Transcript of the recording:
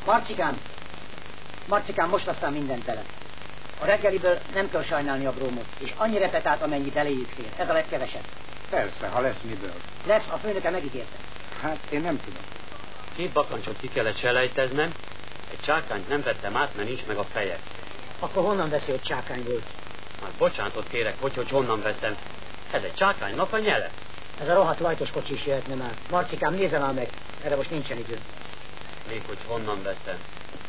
Marcikám, most aztán mindent tele. A reggeliből nem kell sajnálni a brómot, és annyi repetát, amennyi beléjük fér. Ez a legkevesebb. Persze, ha lesz miből. Lesz, a főnöke megígérte. Hát, én nem tudom. 2 bakancsot ki kellett selejteznem, egy csákányt nem vettem át, mert nincs meg a feje. Akkor honnan veszi, hogy csákány volt? Hát bocsánatot kérek, hogy honnan veszem. Ez egy csákánynak a nyele. Ez a rohadt lajtos kocsi is jöhetne már. Marcikám, nézze már meg. Erre most nincsen idő. Még hogy honnan veszem.